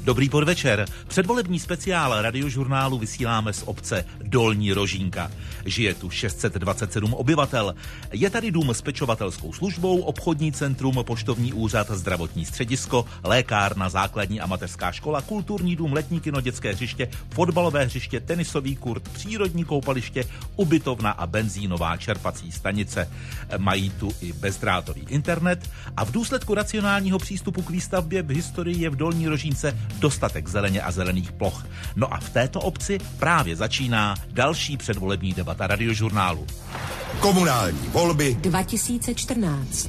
Dobrý podvečer. Předvolební speciál radiožurnálu vysíláme z obce Dolní Rožínka. Žije tu 627 obyvatel. Je tady dům s pečovatelskou službou, obchodní centrum, poštovní úřad, zdravotní středisko, lékárna, základní a mateřská škola, kulturní dům, letní kino, dětské hřiště, fotbalové hřiště, tenisový kurt, přírodní koupaliště, ubytovna a benzínová čerpací stanice. Mají tu i bezdrátový internet a v důsledku racionálního přístupu k výstavbě v historii je v Dolní Rožínce dostatek zeleně a zelených ploch. No a v této obci právě začíná další předvolební debata radiožurnálu. Komunální volby 2014.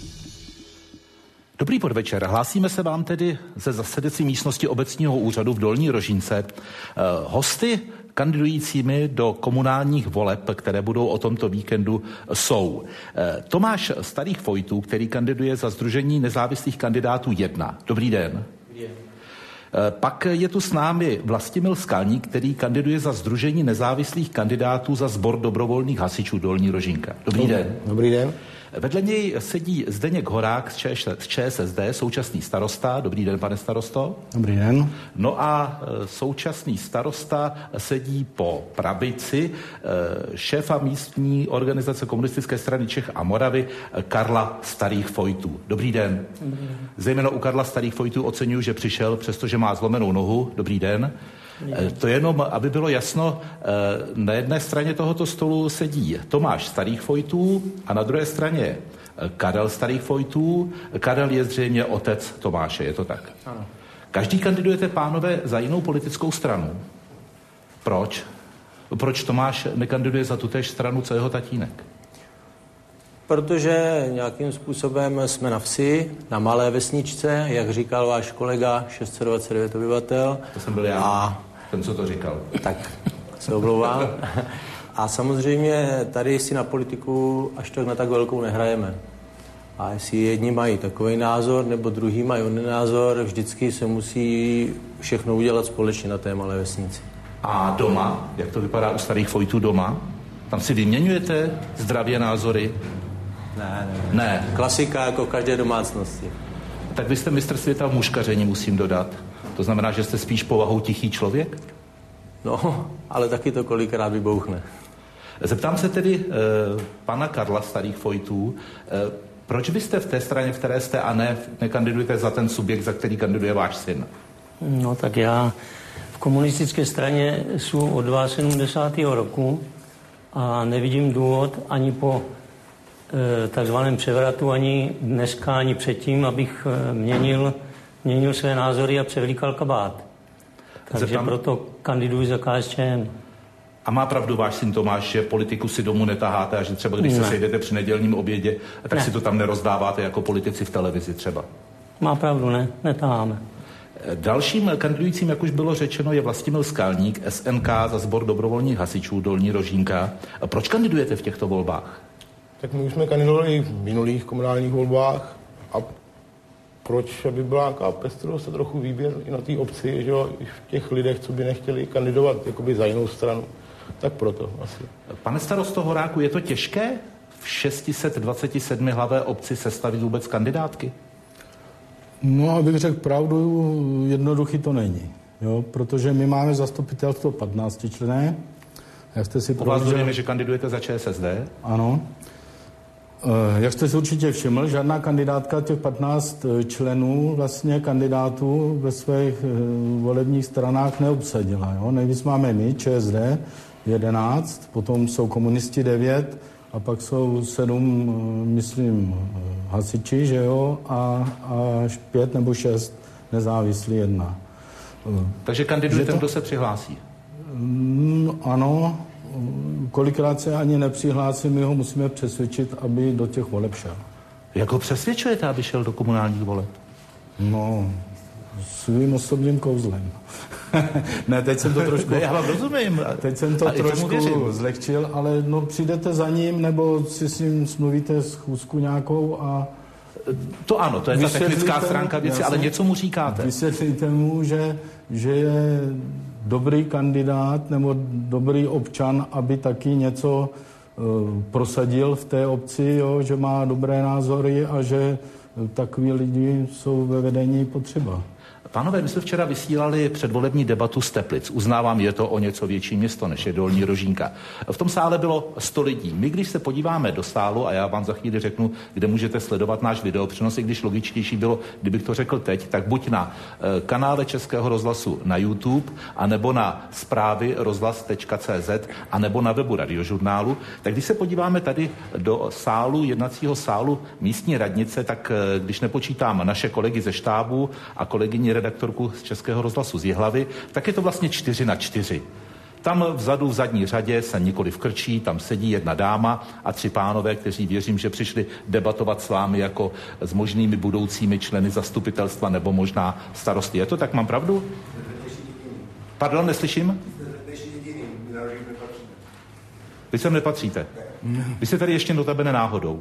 Dobrý podvečer. Hlásíme se vám tedy ze zasedací místnosti obecního úřadu v Dolní Rožínce. Hosty kandidujícími do komunálních voleb, které budou o tomto víkendu, jsou Tomáš Starých Fojtů, který kandiduje za Sdružení nezávislých kandidátů 1. Dobrý den. Pak je tu s námi Vlastimil Skalník, který kandiduje za Sdružení nezávislých kandidátů za Sbor dobrovolných hasičů Dolní Rožínka. Dobrý den. Dobrý den. Vedle něj sedí Zdeněk Horák z ČSSD, současný starosta. Dobrý den, pane starosto. Dobrý den. No a současný starosta sedí po pravici šéfa místní organizace Komunistické strany Čech a Moravy Karla Starých Fojtů. Dobrý den. Dobrý den. Zejména u Karla Starých Fojtů oceňuji, že přišel, přestože má zlomenou nohu. Dobrý den. To jenom, aby bylo jasno, na jedné straně tohoto stolu sedí Tomáš Starých Fojtů a na druhé straně Karel Starých Fojtů. Karel je zřejmě otec Tomáše, je to tak? Ano. Každý kandidujete, pánové, za jinou politickou stranu. Proč? Proč Tomáš nekandiduje za tutéž stranu, co jeho tatínek? Protože nějakým způsobem jsme na vsi, na malé vesničce, jak říkal váš kolega, 629 obyvatel. To jsem byl já, a ten, co to říkal. Tak se omlouvám. A samozřejmě tady si na politiku až tak na tak velkou nehrajeme. A jestli jedni mají takový názor, nebo druhý mají onen názor, vždycky se musí všechno udělat společně na té malé vesnici. A doma? Jak to vypadá u Starých Fojtů doma? Tam si vyměňujete zdravě názory? Ne. Klasika jako v každé domácnosti. Tak vy jste mistr světa v muškaření, musím dodat. To znamená, že jste spíš povahou tichý člověk? No, ale taky to kolikrát vybouchne. Zeptám se tedy pana Karla Starých Fojtů, proč byste v té straně, v které jste, a nekandidujete za ten subjekt, za který kandiduje váš syn? No tak já v komunistické straně jsem od 72. roku a nevidím důvod ani po takzvaném převratu, ani dneska, ani předtím, abych měnil své názory a převlíkal kabát. Takže proto kandiduji za KSČM. A má pravdu váš syn Tomáš, že politiku si domů netaháte a že třeba když se sejdete při nedělním obědě, tak si to tam nerozdáváte jako politici v televizi třeba? Má pravdu, netaháme. Dalším kandidujícím, jak už bylo řečeno, je Vlastimil Skalník, SNK za Sbor dobrovolných hasičů Dolní Rožínka. A proč kandidujete v těchto volbách? Tak my už jsme kandidovali v minulých komunálních volbách a proč, aby byla nějaká pestrost a trochu výběr i na té obci, že jo, i v těch lidech, co by nechtěli kandidovat jakoby za jinou stranu, tak proto asi. Pane starosto Horáku, je to těžké v 627 hlavé obci sestavit vůbec kandidátky? No, abych řekl pravdu, jednoduchý to není, jo, protože my máme zastupitelstvo 15 člené. Jak jste si prověřili, že kandidujete za ČSSD? Ano. Jak jste si určitě všiml, žádná kandidátka těch 15 členů vlastně kandidátů ve svých volebních stranách neobsadila. Jo? Nejvíc máme my, ČSD, 11, potom jsou komunisti 9 a pak jsou 7, myslím, hasiči, že jo, a až 5 nebo 6 nezávislí 1. Takže kandiduje ten, kdo se přihlásí? Ano. Kolikrát se ani nepřihlásí, my ho musíme přesvědčit, aby do těch voleb šel. Jak ho přesvědčujete, aby šel do komunálních voleb? No, svým osobním kouzlem. Ne, teď jsem to trošku... Já vám rozumím. Teď jsem to trošku zlehčil, ale no přijdete za ním, nebo si s ním smluvíte schůzku nějakou a... To ano, to je ta technická stránka věci, ale něco mu říkáte. Vysvětlíte mu, že je dobrý kandidát nebo dobrý občan, aby taky něco prosadil v té obci, jo, že má dobré názory a že takový lidi jsou ve vedení potřeba. Pánové, my jsme včera vysílali předvolební debatu z Teplic. Uznávám, je to o něco větší město, než je Dolní Rožínka. V tom sále bylo 100 lidí. My, když se podíváme do sálu, a já vám za chvíli řeknu, kde můžete sledovat náš videopřenos, i když logičtější bylo, kdybych to řekl teď, tak buď na kanále Českého rozhlasu na YouTube, anebo na zprávy rozhlas.cz, anebo na webu Radiožurnálu, tak když se podíváme tady do sálu, jednacího sálu místní radnice, tak když nepočítám naše kolegy ze štábu a kolegyni redaktorku z Českého rozhlasu z Jihlavy, tak je to vlastně 4:4. Tam vzadu v zadní řadě se nikoliv krčí, tam sedí jedna dáma a 3 pánové, kteří věřím, že přišli debatovat s vámi jako s možnými budoucími členy zastupitelstva nebo možná starosty. Je to tak, mám pravdu? Pardon, neslyším? Vy sem nepatříte. Vy jste tady ještě notabene náhodou.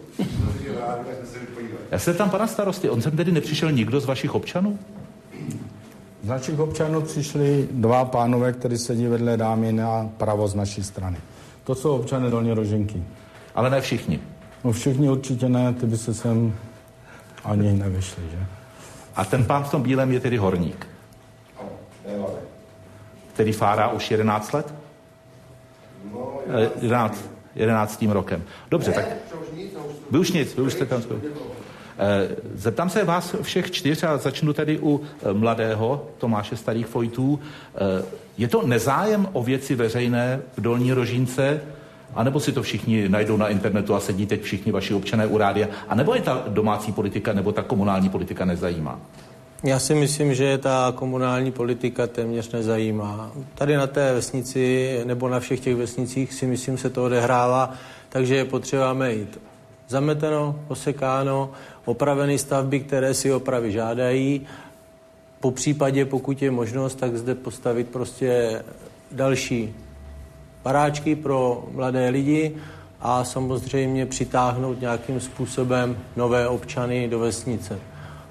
Já se tam pana starosty, on sem tedy nepřišel nikdo z vašich občanů? Z našich občanů přišli 2 pánové, kteří sedí vedle dámy na pravo z naší strany. To jsou občané Dolní Rožinky. Ale ne všichni. No všichni určitě ne, ty by se sem ani nevyšli, že? A ten pán v tom bílém je tedy horník. Který fárá už 11 let? 11. rokem. Dobře, tak... Vy už jste tam... Zeptám se vás všech 4 a začnu tedy u mladého Tomáše Starých Fojtů. Je to nezájem o věci veřejné v Dolní Rožínce, anebo si to všichni najdou na internetu a sedí teď všichni vaši občané u rádia, anebo je ta domácí politika nebo ta komunální politika nezajímá? Já si myslím, že ta komunální politika téměř nezajímá. Tady na té vesnici nebo na všech těch vesnicích si myslím se to odehrává, takže je potřeba mít zameteno, osekáno, opravené stavby, které si opravy žádají. Po případě, pokud je možnost, tak zde postavit prostě další baráčky pro mladé lidi a samozřejmě přitáhnout nějakým způsobem nové občany do vesnice.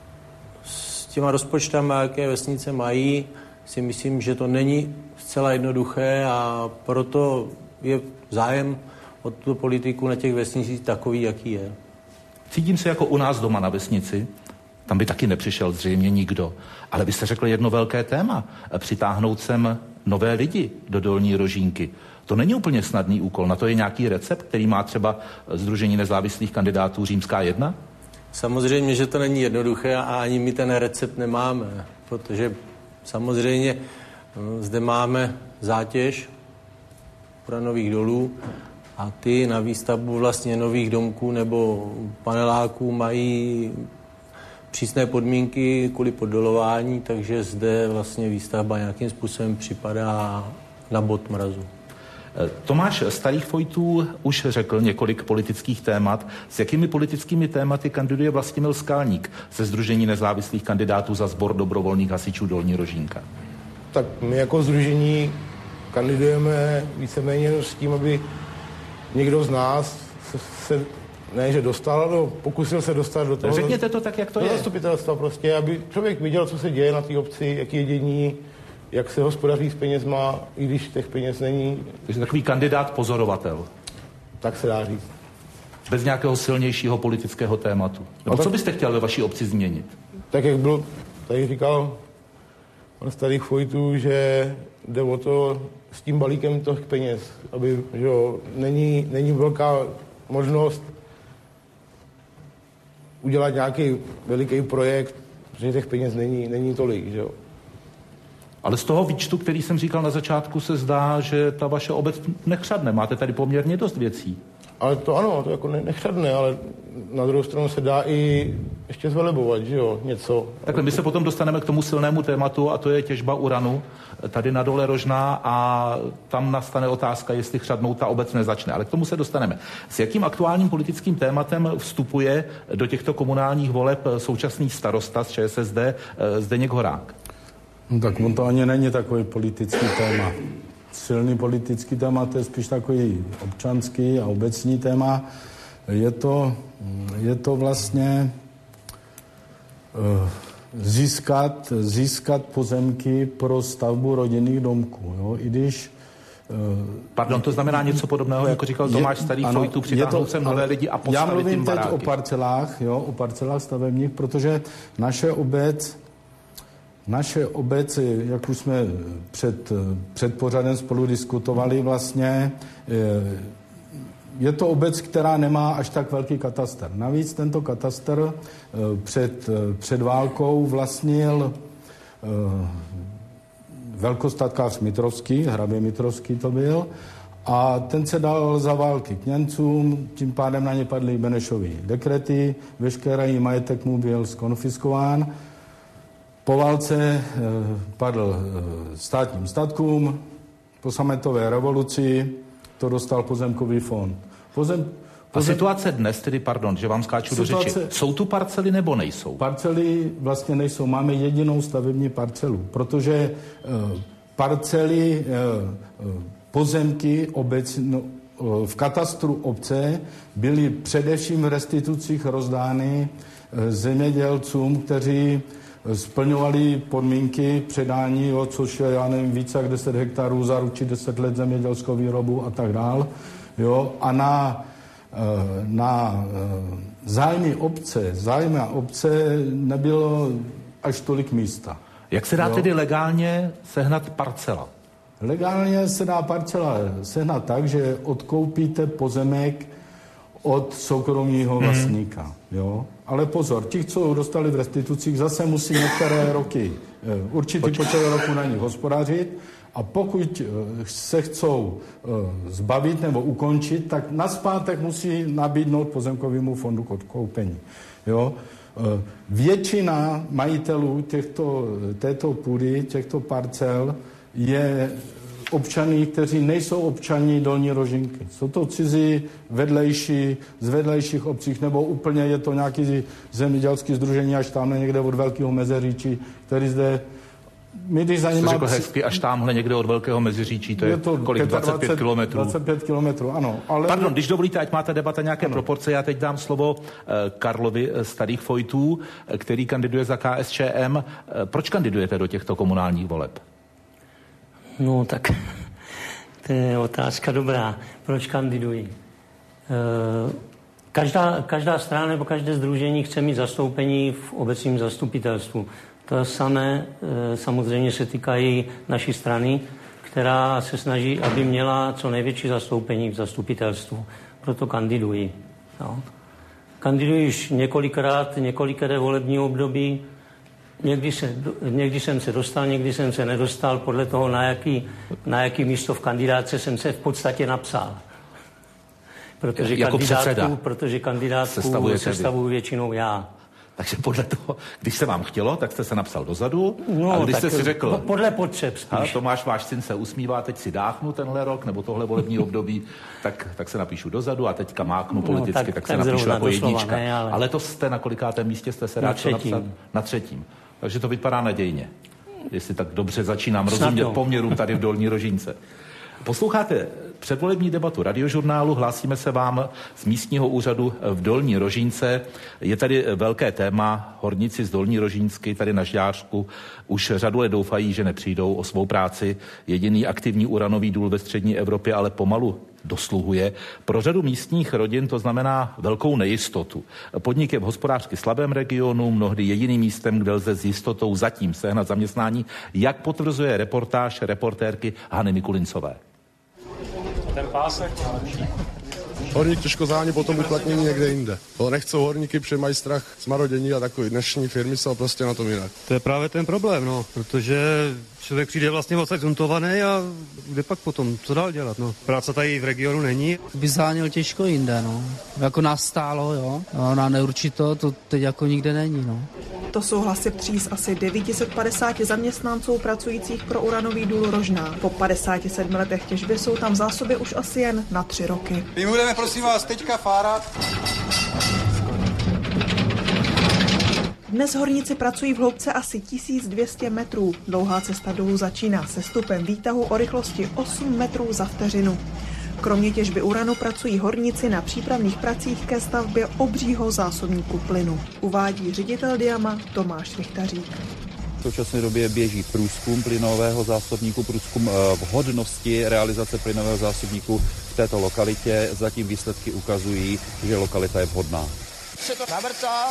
S těma rozpočtama, jaké vesnice mají, si myslím, že to není zcela jednoduché a proto je zájem o tu politiku na těch vesnicích takový, jaký je. Cítím se jako u nás doma na vesnici, tam by taky nepřišel zřejmě nikdo, ale vy jste řekl jedno velké téma, přitáhnout sem nové lidi do Dolní Rožínky. To není úplně snadný úkol, na to je nějaký recept, který má třeba Sdružení nezávislých kandidátů Římská 1? Samozřejmě, že to není jednoduché a ani my ten recept nemáme, protože samozřejmě zde máme zátěž uranových dolů a ty na výstavbu vlastně nových domků nebo paneláků mají přísné podmínky kvůli poddolování, takže zde vlastně výstavba nějakým způsobem připadá na bod mrazu. Tomáš Starých Fojtů už řekl několik politických témat. S jakými politickými tématy kandiduje Vlastimil Skalník ze Sdružení nezávislých kandidátů za sbor dobrovolných hasičů Dolní Rožínka? Tak my jako sdružení kandidujeme víceméně s tím, aby někdo z nás se ne, že dostal, ale pokusil se dostat do toho. Řekněte to tak, jak to je. Zastupitelstva prostě, aby člověk viděl, co se děje na té obci, jaký je dění, jak se hospodaří s penězma, i když těch peněz není. Takže takový kandidát pozorovatel. Tak se dá říct. Bez nějakého silnějšího politického tématu. Nebo co byste chtěl ve vaší obci změnit? Tak jak byl, tady říkal pan Starých Fojtů, že jde o to s tím balíkem těch peněz, aby, že jo, není velká možnost udělat nějaký veliký projekt, protože těch peněz není tolik, že jo. Ale z toho výčtu, který jsem říkal na začátku, se zdá, že ta vaše obec nechřadne. Máte tady poměrně dost věcí. Ale to ano, to jako nechřadne, ale na druhou stranu se dá i ještě zvelebovat, že jo, něco. Takhle, my se potom dostaneme k tomu silnému tématu a to je těžba uranu tady na Dole Rožná a tam nastane otázka, jestli chřadnout ta obec nezačne. Ale k tomu se dostaneme. S jakým aktuálním politickým tématem vstupuje do těchto komunálních voleb současný starosta z ČSSD Zdeněk Horák? No tak on to ani není takový politický téma. Silný politický téma, to je spíš takový občanský a obecní téma. Je to vlastně získat pozemky pro stavbu rodinných domků. Jo? I když... Pardon, to znamená něco podobného, jako říkal Tomáš Starých Fojtů, přitáhnout sem nové lidi a postavit jim baráky. Já mluvím teď o parcelách stavebních, protože naše obec Naše obec, jak už jsme před pořadem spolu diskutovali vlastně, je to obec, která nemá až tak velký katastr. Navíc tento katastr před válkou vlastnil velkostatkář Mitrovský, hrabě Mitrovský to byl, a ten se dal za války k Němcům, tím pádem na ně padly Benešovy dekrety, veškerý majetek mu byl skonfiskován. Po válce padl státním statkům, po sametové revoluci to dostal pozemkový fond. A situace dnes, tedy pardon, že vám skáču do řeči, jsou tu parcely nebo nejsou? Parcely vlastně nejsou. Máme jedinou stavební parcelu, protože parcely, pozemky v katastru obce byly především v restitucích rozdány zemědělcům, kteří splňovali podmínky předání, což je, já nevím, více jak 10 hektarů, zaručit 10 let zemědělskou výrobu a tak dál. Jo? A na zájmy obce nebylo až tolik místa. Jak se dá tedy legálně sehnat parcela? Legálně se dá parcela sehnat tak, že odkoupíte pozemek od soukromého vlastníka. Jo? Ale pozor, ti, co dostali v restitucích, zase musí některé roky, určitý počet roku na nich hospodařit, a pokud se chcou zbavit nebo ukončit, tak nazpátek musí nabídnout pozemkovému fondu k odkoupení. Jo? Většina majitelů této půdy, těchto parcel je občany, kteří nejsou občani Dolní Rožínky. Jsou to cizí z vedlejších obcích, nebo úplně je to nějaký zemědělský sdružení až tamhle někde od Velkého Meziříčí, který zde Jsi řekl hezky, až tamhle někde od Velkého Meziříčí, to je kolik? 25 kilometrů. 25 kilometrů, ano. Ale... Pardon, když dovolíte, ať máte debata nějaké proporce, já teď dám slovo Karlovi Starých Fojtů, který kandiduje za KSČM. Proč kandidujete do těchto komunálních voleb? No tak, to je otázka dobrá. Proč kandiduji? Každá strana nebo každé sdružení chce mít zastoupení v obecním zastupitelstvu. To samé samozřejmě se týkají naší strany, která se snaží, aby měla co největší zastoupení v zastupitelstvu. Proto kandiduji. No. Kandiduji už několikrát volební období. Někdy jsem se dostal, někdy jsem se nedostal, podle toho, na jaký místo v kandidátce jsem se v podstatě napsal. Protože kandidátku sestavuju většinou já. Takže podle toho, když se vám chtělo, tak jste se napsal dozadu, a když jste si řekl... Podle potřeb spíš. Tomáš, váš syn se usmívá, teď si dáchnu tenhle rok, nebo tohle volební období, tak se napíšu dozadu a teďka máknu politicky, tak se napíšu jako jednička. Ale to jste na kolikátém místě jste se rád napsat? Na třetím. Takže to vypadá nadějně. Jestli tak dobře začínám rozumět poměrům tady v Dolní Rožínce. Posloucháte předvolební debatu Radiožurnálu, hlásíme se vám z místního úřadu v Dolní Rožínce. Je tady velké téma, horníci z Dolní Rožínsky tady na Žďářku už řadu let doufají, že nepřijdou o svou práci. Jediný aktivní uranový důl ve střední Evropě ale pomalu dosluhuje. Pro řadu místních rodin to znamená velkou nejistotu. Podnik je v hospodářsky slabém regionu, mnohdy jediným místem, kde lze s jistotou zatím sehnat zaměstnání, jak potvrzuje reportáž reportérky Hany Mikulincové. Ten pásek. Horník těžko zání potom uplatnění někde jinde. To nechcou horníky, protože mají strach z marodění a takový dnešní firmy jsou prostě na tom jinak. To je právě ten problém, no, protože člověk přijde vlastně odsaď zuntovaný a kde pak potom, co dál dělat, no. Práce tady v regionu není. By zháněl těžko jinde, no. Jako nás stálo, jo. A na neurčito to teď jako nikde není, no. To jsou hlasy 3 z asi 950 zaměstnanců pracujících pro uranový důl Rožná. Po 57 letech těžby jsou tam zásoby už asi jen na 3 roky. My budeme, prosím vás, teďka fárat. Dnes horníci pracují v hloubce asi 1200 metrů. Dlouhá cesta dolů začíná sestupem výtahu o rychlosti 8 metrů za vteřinu. Kromě těžby uranu pracují horníci na přípravných pracích ke stavbě obřího zásobníku plynu. Uvádí ředitel Diama Tomáš Richtařík. V současné době běží průzkum plynového zásobníku, průzkum vhodnosti realizace plynového zásobníku v této lokalitě. Zatím výsledky ukazují, že lokalita je vhodná. Se to navrtá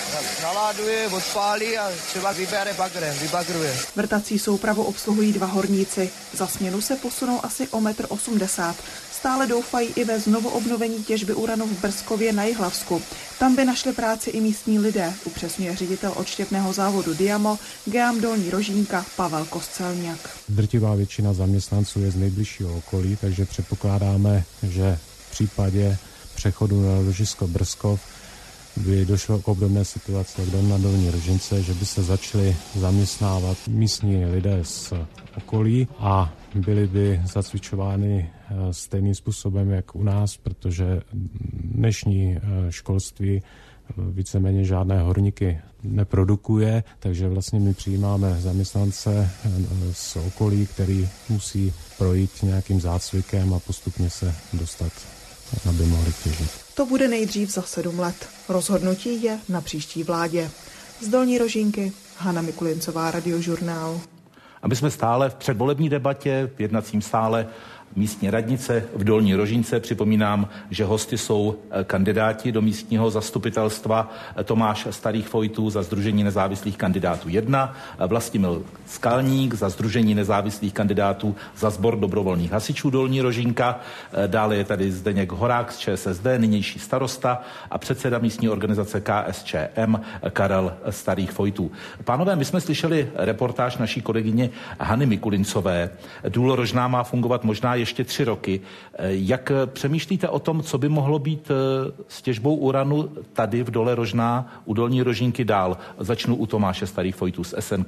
Naláduje, odpálí a třeba vybere bagrem, vybagruje. Vrtací soupravu obsluhují 2 horníci. Za směnu se posunou asi o 1,80 m. Stále doufají i ve znovu obnovení těžby uranu v Brzkově na Jihlavsku. Tam by našli práci i místní lidé, upřesňuje ředitel odštěpného závodu Diamo Geam Dolní Rožínka Pavel Kostelňák. Drtivá většina zaměstnanců je z nejbližšího okolí, takže předpokládáme, že v případě přechodu na ložisko Brzkov by došlo k obdobné situaci jak na Dolní Rožince, že by se začali zaměstnávat místní lidé z okolí a byly by zacvičovány stejným způsobem, jak u nás, protože dnešní školství víceméně žádné horníky neprodukuje, takže vlastně my přijímáme zaměstnance z okolí, který musí projít nějakým zácvikem a postupně se dostat, aby mohli těžit. To bude nejdřív za 7 let. Rozhodnutí je na příští vládě. Z Dolní Rožínky Hana Mikulincová, Radiožurnál. A my jsme stále v předvolební debatě v jednacím sále místní radnice v Dolní Rožínce. Připomínám, že hosty jsou kandidáti do místního zastupitelstva Tomáš Starých Vojtů za Sdružení nezávislých kandidátů 1, Vlastimil Skalník za Sdružení nezávislých kandidátů za Sbor dobrovolných hasičů Dolní Rožínka. Dále je tady Zdeněk Horák z ČSSD, nynější starosta a předseda místní organizace KSČM Karel Starých Vojtů. Pánové, my jsme slyšeli reportáž naší kolegyně Hany Mikulincové. Důl Rožná má fungovat možná ještě 3 roky. Jak přemýšlíte o tom, co by mohlo být s těžbou uranu tady v Dole Rožná u Dolní Rožínky dál? Začnu u Tomáše Starých Vojtů z SNK.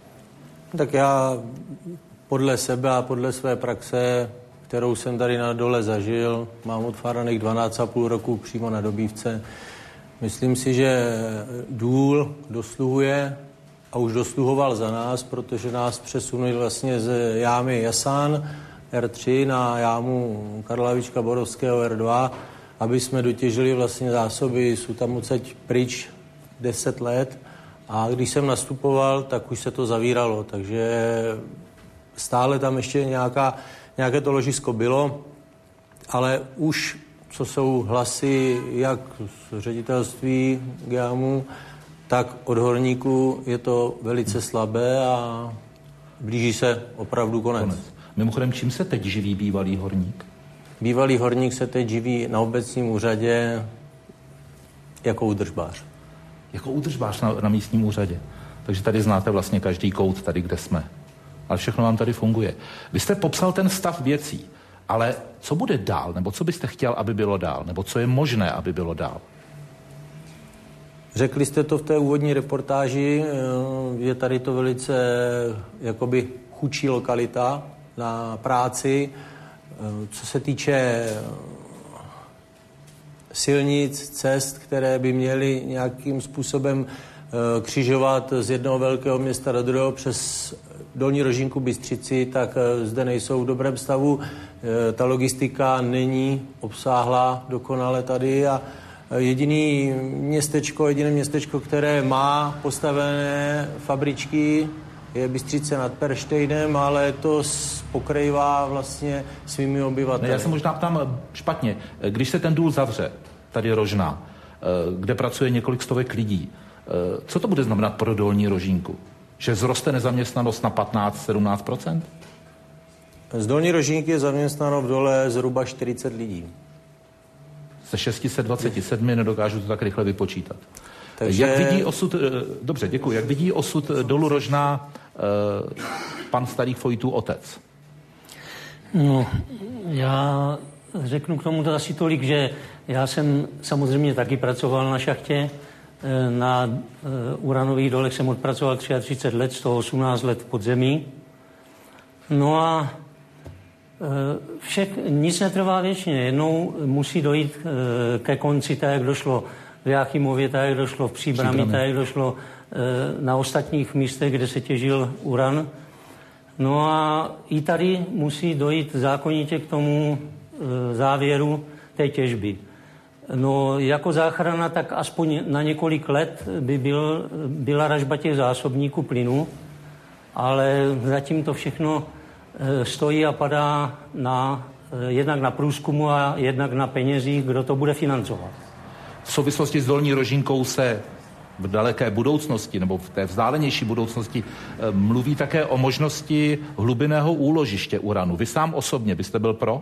Tak já podle sebe a podle své praxe, kterou jsem tady na dole zažil, mám odfáraných 12,5 roku přímo na dobývce. Myslím si, že důl dosluhuje a už dosluhoval za nás, protože nás přesunuli vlastně z jámy Jasán R3 na jámu Karla Havlíčka Borovského R2, aby jsme dotěžili vlastně zásoby, jsou tam odsaď pryč 10 let a když jsem nastupoval, tak už se to zavíralo, takže stále tam ještě nějaké to ložisko bylo, ale už co jsou hlasy jak z ředitelství GEAMu, tak od horníků je to velice slabé a blíží se opravdu konec. Mimochodem, čím se teď živí bývalý horník? Bývalý horník se teď živí na obecním úřadě jako údržbář. Jako údržbář na místním úřadě. Takže tady znáte vlastně každý kout tady, kde jsme. Ale všechno vám tady funguje. Vy jste popsal ten stav věcí, ale co bude dál? Nebo co byste chtěl, aby bylo dál? Nebo co je možné, aby bylo dál? Řekli jste to v té úvodní reportáži, je tady to velice jakoby chudší lokalita na práci. Co se týče silnic, cest, které by měly nějakým způsobem křižovat z jednoho velkého města do druhého přes Dolní Rožínku, Bystřici, tak zde nejsou v dobrém stavu. Ta logistika není obsáhlá dokonale tady a jediné městečko, které má postavené fabričky, je Bystřice nad Perštejnem, ale to pokrývá vlastně svými obyvateli. Já se možná ptám špatně. Když se ten důl zavře, tady Rožná, kde pracuje několik stovek lidí, co to bude znamenat pro Dolní Rožínku? Že vzroste nezaměstnanost na 15-17%? Z Dolní Rožínky je zaměstnáno v dole zhruba 40 lidí. Ze 627 nedokážu to tak rychle vypočítat. Takže... Jak vidí osud, dobře, děkuji, jak vidí osud Dolu Rožná pan Starých Vojtů otec? No, já řeknu k tomu asi tolik, že já jsem samozřejmě taky pracoval na šachtě. Na uranových dolech jsem odpracoval 33 let, z toho 18 let v podzemí. No a nic netrvá věčně. Jednou musí dojít ke konci, tak jak došlo v Jáchymově, tak jak došlo v Příbrami, tak jak došlo na ostatních místech, kde se těžil uran. No a i tady musí dojít zákonitě k tomu závěru té těžby. No, jako záchrana, tak aspoň na několik let by byla ražba těch zásobníků plynu, ale zatím to všechno stojí a padá jednak na průzkumu a jednak na penězích, kdo to bude financovat. V souvislosti s Dolní Rožínkou se v daleké budoucnosti nebo v té vzdálenější budoucnosti mluví také o možnosti hlubinného úložiště uranu. Vy sám osobně byste byl pro?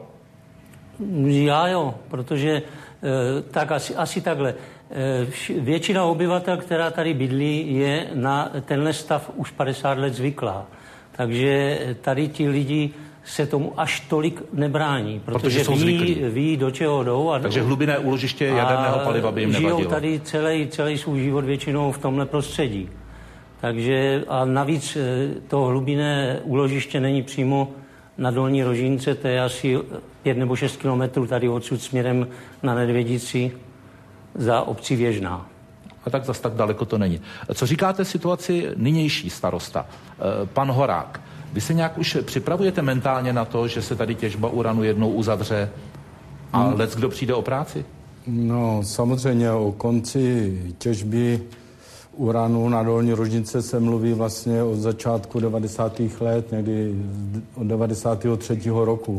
Já jo, protože tak asi takhle. Většina obyvatel, která tady bydlí, je na tenhle stav už 50 let zvyklá. Takže tady ti lidi se tomu až tolik nebrání, protože ví, do čeho jdou. Takže hlubinné úložiště jaderného paliva by jim nevadilo. Žijou tady celý svůj život většinou v tomhle prostředí. Takže a navíc to hlubinné úložiště není přímo na Dolní Rožínce, to je asi 5 nebo 6 kilometrů tady odsud směrem na Nedvědici za obcí Věžná. A tak zas tak daleko to není. Co říkáte situaci nynější starosta, pan Horák? Vy se nějak už připravujete mentálně na to, že se tady těžba uranu jednou uzavře a leckdo přijde o práci? No, samozřejmě o konci těžby uranu na Dolní Rožínce se mluví vlastně od začátku 90. let, někdy od 93. roku.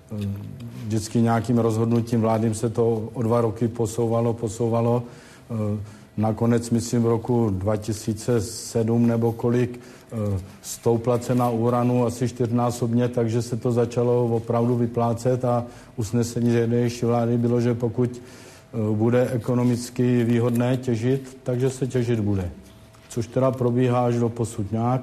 Vždycky nějakým rozhodnutím vládním se to o 2 roky posouvalo. Nakonec, myslím, v roku 2007 nebo kolik stoupla cena uranu asi 4násobně, takže se to začalo opravdu vyplácet a usnesení tehdejší vlády bylo, že pokud bude ekonomicky výhodné těžit, takže se těžit bude. Což teda probíhá až do posud nějak,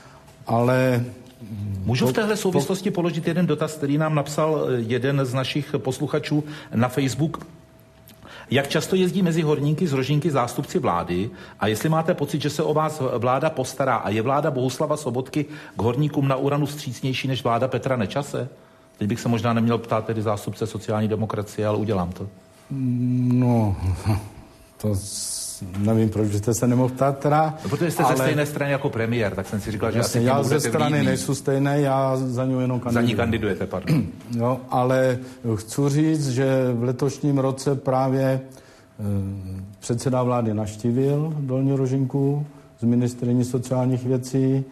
ale... Můžu v téhle souvislosti položit jeden dotaz, který nám napsal jeden z našich posluchačů na Facebook. Jak často jezdí mezi horníky z Rožínky zástupci vlády a jestli máte pocit, že se o vás vláda postará a je vláda Bohuslava Sobotky k horníkům na uranu vstřícnější než vláda Petra Nečase? Teď bych se možná neměl ptát tedy zástupce sociální demokracie, ale udělám to. No, to nevím, proč byste se nemohl ptát teda. No, protože jste ze stejné strany jako premiér, tak jsem si říkal, že asi tím já budete ze strany vlídný. nejsou stejné, já za ní jenom kandiduji. Za ní kandidujete, pardon. Jo, ale chci říct, že v letošním roce právě předseda vlády navštívil Dolní Rožínku z ministryní sociálních věcí.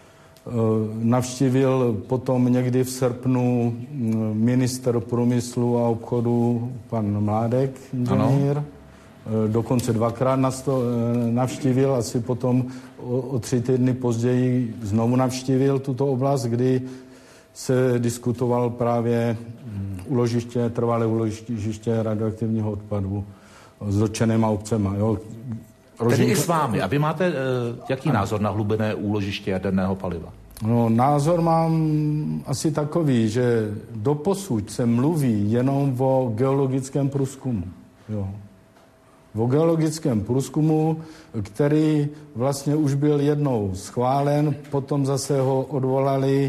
Navštívil potom někdy v srpnu ministr průmyslu a obchodu pan Mládek, inženýr. Dokonce 2krát navštívil, asi potom o 3 týdny později znovu navštívil tuto oblast, kdy se diskutoval právě trvalé uložiště radioaktivního odpadu s dotčenýma obcema. Jo. Tedy i s vámi. A vy máte jaký názor na hlubinné úložiště jaderného paliva? No, názor mám asi takový, že doposud se mluví jenom o geologickém průzkumu. Jo. O geologickém průzkumu, který vlastně už byl jednou schválen, potom zase ho odvolali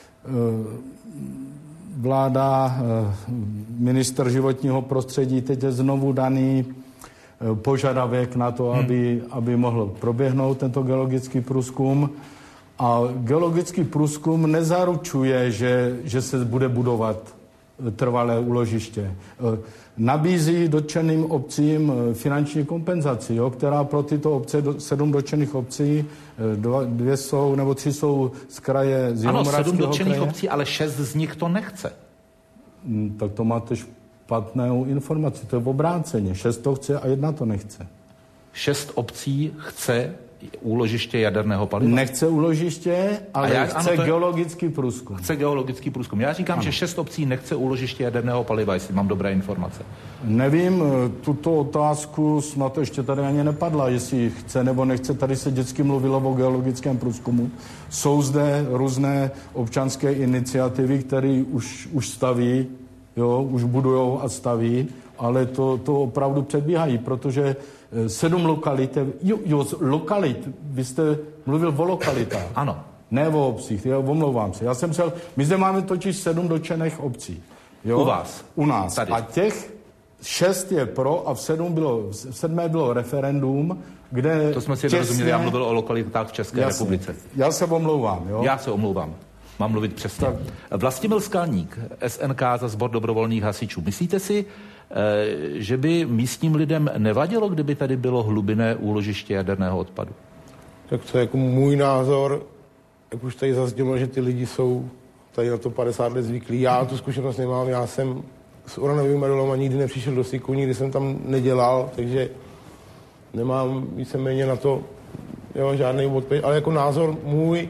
vláda, ministr životního prostředí, teď je znovu daný požadavek na to, aby mohl proběhnout tento geologický průzkum. A geologický průzkum nezaručuje, že se bude budovat trvalé úložiště. Nabízí dotčeným obcím finanční kompenzaci, jo, která pro tyto obce, 7 dotčených obcí, 2 jsou, nebo 3 jsou z kraje z Jihomoravského kraje. 7 dotčených obcí, ale 6 z nich to nechce. Tak to máte špatnou informaci, to je v obráceně. 6 to chce a 1 to nechce. 6 obcí chce úložiště jaderného paliva? Nechce úložiště, ale chce geologický průzkum. Chce geologický průzkum. Já říkám, že 6 obcí nechce úložiště jaderného paliva, jestli mám dobré informace. Nevím, tuto otázku snad ještě tady ani nepadla, jestli chce nebo nechce. Tady se vždycky mluvilo o geologickém průzkumu. Jsou zde různé občanské iniciativy, které už staví, jo, už budujou a staví, ale to opravdu předbíhají, protože 7 lokalit, lokalit, vy jste mluvil o lokalitách. Ano. Ne o obcích, omlouvám se. My zde máme totiž 7 dotčených obcí. Jo? U vás? U nás. Tady. A těch 6 je pro a v 7. bylo referendum, kde... To jsme si rozuměli, já mluvil o lokalitách v České republice. Já se omlouvám, jo? Já se omlouvám. Mám mluvit přesně. Tak. Vlastimil Skalník, SNK za Sbor dobrovolných hasičů. Myslíte si, že by místním lidem nevadilo, kdyby tady bylo hlubinné úložiště jaderného odpadu? Tak to je jako můj názor, jak už tady zaznělo, že ty lidi jsou tady na to 50 let zvyklí. Já tu zkušenost nemám, já jsem s uranovým medulem nikdy nepřišel do styku, nikdy jsem tam nedělal, takže Nemám víceméně na to žádný odpověď, ale jako názor můj,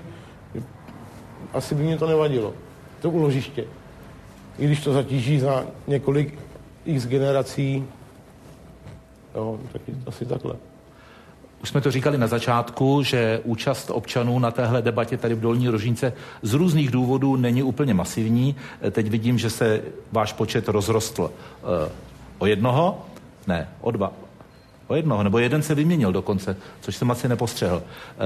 asi by mě to nevadilo. To úložiště. I když to zatíží za několik x generací, tak asi takhle. Už jsme to říkali na začátku, že účast občanů na téhle debatě tady v Dolní Rožínce z různých důvodů není úplně masivní. Teď vidím, že se váš počet rozrostl o jednoho, ne, o dva. O jednoho, nebo jeden se vyměnil dokonce, což jsem asi nepostřehl.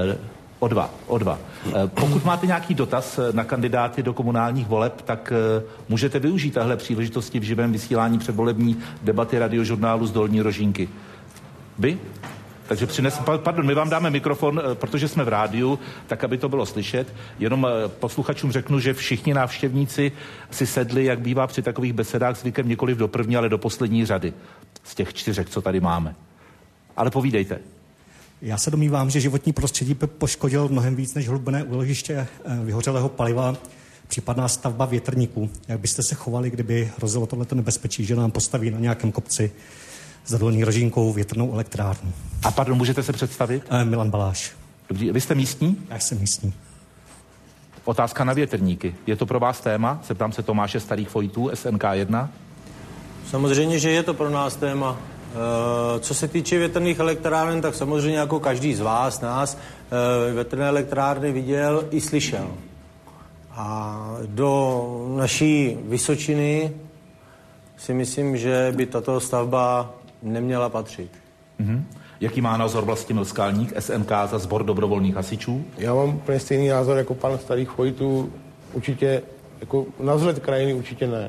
O dva. Pokud máte nějaký dotaz na kandidáty do komunálních voleb, tak můžete využít tahle příležitosti v živém vysílání předvolební debaty Radiožurnálu z Dolní Rožínky. Vy? Takže my vám dáme mikrofon, protože jsme v rádiu, tak aby to bylo slyšet. Jenom posluchačům řeknu, že všichni návštěvníci si sedli, jak bývá při takových besedách, zvykem nikoliv do první, ale do poslední řady z těch 4, co tady máme. Ale povídejte. Já se domnívám, že životní prostředí poškodil mnohem víc než hlubené úložiště vyhořelého paliva, případná stavba větrníků. Jak byste se chovali, kdyby hrozilo tohleto nebezpečí, že nám postaví na nějakém kopci za Dolní Rožínkou větrnou elektrárnu? A pardon, můžete se představit? Milan Baláš. Dobře, vy jste místní? Já jsem místní. Otázka na větrníky. Je to pro vás téma? Zeptám se Tomáše Starých Vojtů, SNK 1. Samozřejmě, že je to pro nás téma. Co se týče větrných elektráren, tak samozřejmě jako každý z vás, nás, větrné elektrárny viděl i slyšel. A do naší Vysočiny si myslím, že by tato stavba neměla patřit. Jaký má názor Vlastimil Skalník, SNK za Sbor dobrovolných hasičů? Já mám úplně stejný názor jako pan Starých Vojtů. Určitě, jako na vzhled krajiny určitě ne.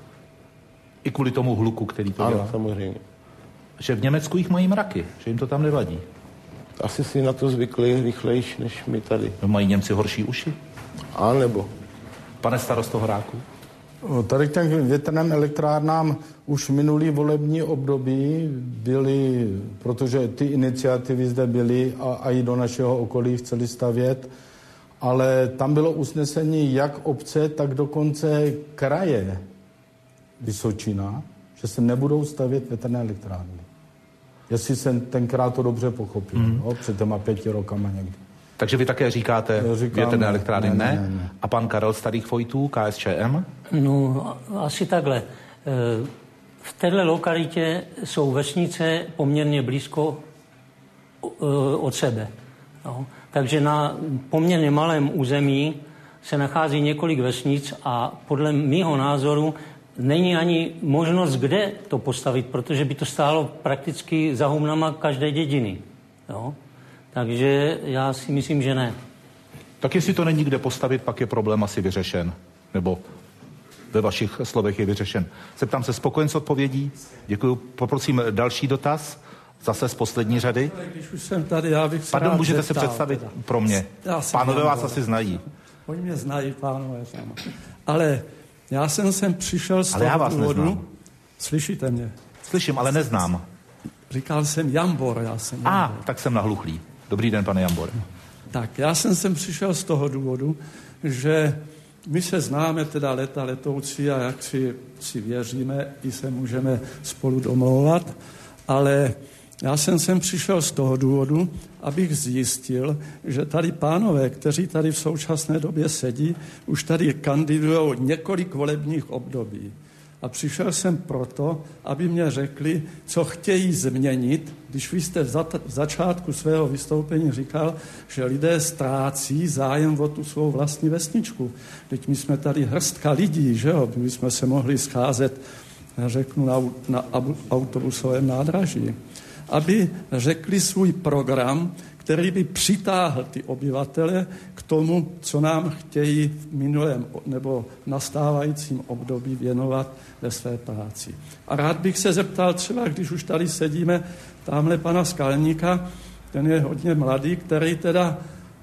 I kvůli tomu hluku, který to dělá? Ano, samozřejmě. Že v Německu jich mají mraky, že jim to tam nevadí. Asi si na to zvykli rychlejš než my tady. No, mají Němci horší uši? A nebo. Pane starosto Horáku? Tady k těm větrným elektrárnám už minulý volební období byly, protože ty iniciativy zde byly a i do našeho okolí chceli stavět, ale tam bylo usnesení jak obce, tak dokonce kraje Vysočina, že se nebudou stavět větrné elektrárny. Jestli jsem tenkrát to dobře pochopil, před těma 5 rokama někdy. Takže vy také říkáte větrné elektrárny ne? A pan Karel Starých Vojtů, KSČM? No, asi takhle. V této lokalitě jsou vesnice poměrně blízko od sebe. No. Takže na poměrně malém území se nachází několik vesnic a podle mýho názoru není ani možnost, kde to postavit, protože by to stálo prakticky za humnama každé dědiny. Jo? Takže já si myslím, že ne. Tak jestli to není kde postavit, pak je problém asi vyřešen. Nebo ve vašich slovech je vyřešen. Zeptám se, spokojen s odpovědí? Děkuji. Poprosím další dotaz. Zase z poslední řady. Když už jsem tady, já bych se Pardon, můžete se představit teda pro mě. Pánové vás asi znají. Oni mě znají, pánové. Ale já jsem sem přišel z toho důvodu. Neznám. Slyšíte mě? Slyším, ale neznám. Říkal jsem Jambor, já jsem Jambor. Tak jsem nahluchlý. Dobrý den, pane Jambor. Tak, já jsem sem přišel z toho důvodu, že my se známe teda leta letoucí a jak si věříme, i se můžeme spolu domlouvat, ale já jsem sem přišel z toho důvodu, abych zjistil, že tady pánové, kteří tady v současné době sedí, už tady kandidují několik volebních období. A přišel jsem proto, aby mě řekli, co chtějí změnit, když vy jste v začátku svého vystoupení říkal, že lidé ztrácí zájem o tu svou vlastní vesničku. Teď my jsme tady hrstka lidí, že jo? My jsme se mohli scházet, řeknu, na autobusovém nádraží. Aby řekli svůj program, který by přitáhl ty obyvatele k tomu, co nám chtějí v minulém nebo nastávajícím období věnovat ve své práci. A rád bych se zeptal třeba, když už tady sedíme, tamhle pana Skalníka, ten je hodně mladý, který teda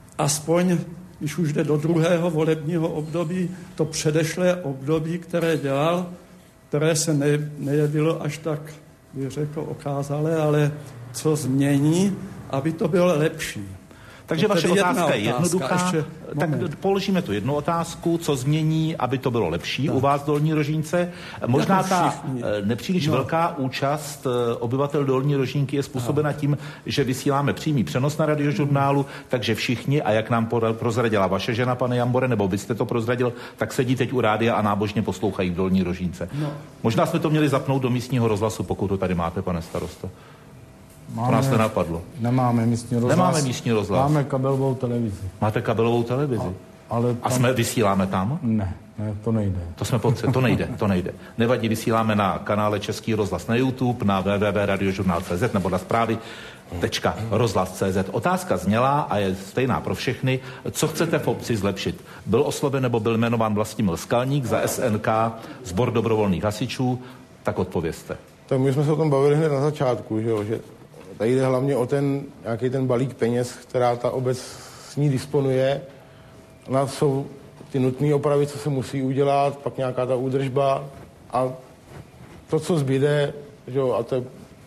aspoň, když už jde do druhého volebního období, to předešlé období, které dělal, které se nejevilo až tak, bych řekl, okázalé, ale co změní, aby to bylo lepší. Takže vaše otázka je jednoduchá. Tak moment. položíme tu jednu otázku, co změní, aby to bylo lepší u vás v Dolní Rožínce. Možná ta nepříliš velká účast obyvatel Dolní Rožínky je způsobena tím, že vysíláme přímý přenos na Radiožurnálu, takže všichni, a jak nám prozradila vaše žena, pane Jambore, nebo vy jste to prozradil, tak sedí teď u rádia a nábožně poslouchají v Dolní Rožínce. Možná jsme to měli zapnout do místního rozhlasu, pokud to tady máte, pane starosto. To nás nenapadlo. Nemáme místní rozhlas. Nemáme místní rozhlas. Máme kabelovou televizi. Máte kabelovou televizi? A jsme vysíláme tam? Ne, to nejde. To nejde. Nevadí, vysíláme na kanále Český rozhlas na YouTube, na www.radiožurnál.cz nebo na zprávy.rozhlas.cz. Otázka zněla a je stejná pro všechny. Co chcete v obci zlepšit? Byl osloven nebo byl jmenován Vlastimil Skalník za SNK, Sbor dobrovolných hasičů? Tak odpovězte. Tak my jsme se o tom bavili hned na začátku, že tady jde hlavně o nějaký ten balík peněz, která ta obec s ní disponuje. Na jsou ty nutné opravy, co se musí udělat, pak nějaká ta údržba a to, co zbyde, že jo, a to je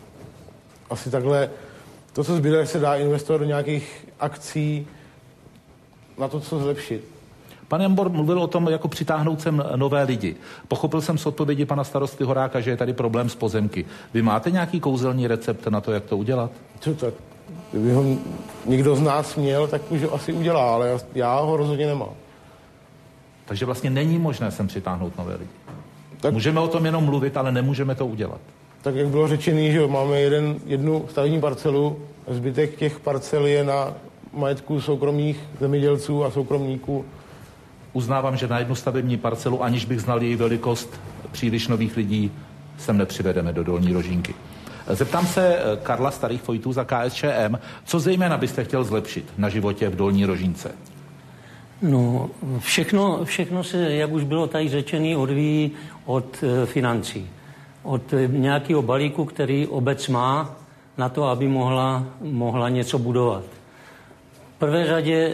asi takhle, to, co zbyde, se dá investovat do nějakých akcí na to, co zlepšit. Pan Jambor mluvil o tom, jako přitáhnout sem nové lidi. Pochopil jsem z odpovědi pana starosty Horáka, že je tady problém s pozemky. Vy máte nějaký kouzelný recept na to, jak to udělat? Co tak? Kdyby ho někdo z nás měl, tak už ho asi udělá, ale já ho rozhodně nemám. Takže vlastně není možné sem přitáhnout nové lidi. Tak můžeme o tom jenom mluvit, ale nemůžeme to udělat. Tak jak bylo řečený, že máme jednu stavební parcelu, zbytek těch parcel je na majetku soukromých zemědělců a soukromníků. Uznávám, že na jednu stavební parcelu, aniž bych znal její velikost, příliš nových lidí sem nepřivedeme do Dolní Rožínky. Zeptám se Karla Starých Fojtů za KSČM, co zejména byste chtěl zlepšit na životě v Dolní Rožínce? No, všechno se, jak už bylo tady řečený, odvíjí od financí. Od nějakého balíku, který obec má na to, aby mohla něco budovat. V prvé řadě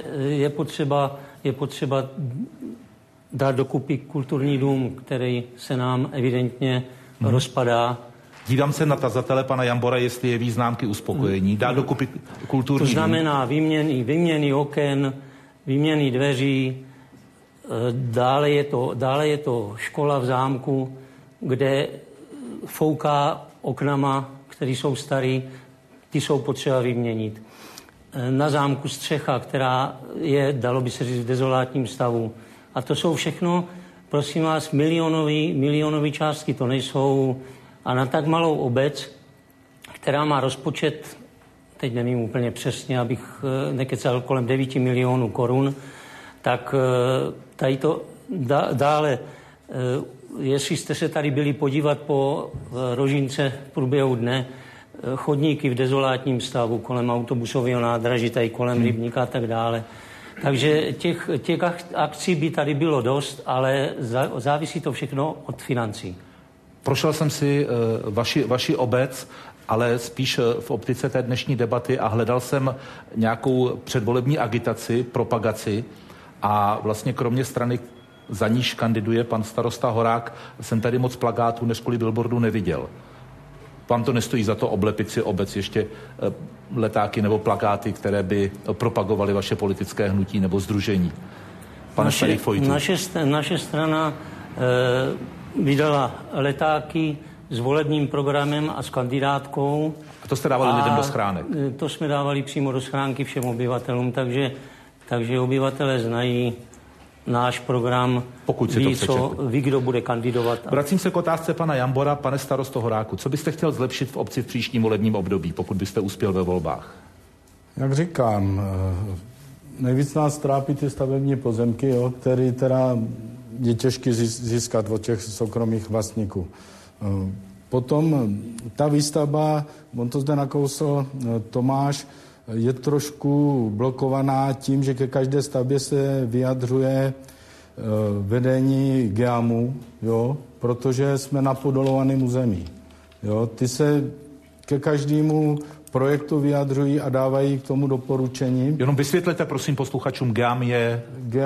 je potřeba dát dokupy kulturní dům, který se nám evidentně rozpadá. Dívám se na tazatele pana Jambora, jestli je známky uspokojení. Dá dokupy kulturní dům. To znamená výměny oken, výměny dveří, dále je to škola v zámku, kde fouká oknama, které jsou staré, ty jsou potřeba vyměnit. Na zámku střecha, která je, dalo by se říct, v dezolátním stavu. A to jsou všechno, prosím vás, milionové částky, to nejsou. A na tak malou obec, která má rozpočet, teď nevím úplně přesně, abych nekecal, kolem 9 milionů korun, tak tady to dále, jestli jste se tady byli podívat po Rožínce v průběhu dne, chodníky v dezolátním stavu, kolem autobusového nádraží, tady kolem rybníka a tak dále. Takže těch akcí by tady bylo dost, ale závisí to všechno od financí. Prošel jsem si vaši obec, ale spíš v optice té dnešní debaty a hledal jsem nějakou předvolební agitaci, propagaci a vlastně kromě strany, za níž kandiduje pan starosta Horák, jsem tady moc plakátů než kvůli billboardu neviděl. Vám to nestojí za to oblepit si obec ještě letáky nebo plakáty, které by propagovaly vaše politické hnutí nebo sdružení? Pane Starých Fojtů. Naše strana vydala letáky s volebním programem a s kandidátkou. A to jste dávali lidem do schránek? To jsme dávali přímo do schránky všem obyvatelům, takže obyvatelé znají náš program, pokud si ví, kdo bude kandidovat. Vracím se k otázce pana Jambora. Pane starosto Horáku, co byste chtěl zlepšit v obci v příštím volebním období, pokud byste uspěl ve volbách? Jak říkám, nejvíc nás trápí ty stavební pozemky, které teda je těžké získat od těch soukromých vlastníků. Potom ta výstavba, on to zde nakousl Tomáš, je trošku blokovaná tím, že ke každé stavbě se vyjadřuje vedení GEAMu, protože jsme na podolovaném území. Ty se ke každému projektu vyjadřují a dávají k tomu doporučení. Jenom vysvětlete, prosím, posluchačům, GEAM je